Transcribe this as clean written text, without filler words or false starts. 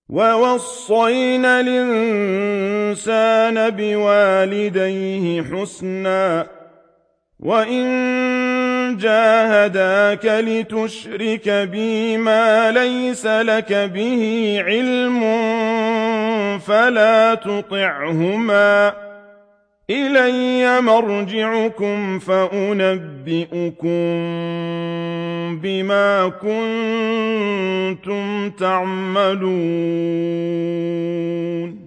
وَوَصَّيْنَا الْإِنسَانَ بِوَالِدَيْهِ حُسْنًا ۖ وَإِن جَاهَدَاكَ لِتُشْرِكَ بِي مَا لَيْسَ لَكَ بِهِ عِلْمٌ فَلَا تُطِعْهُمَا ۚ إِلَيَّ مَرْجِعُكُمْ فَأُنَبِّئُكُم بِمَا كُنتُمْ تَعْمَلُونَ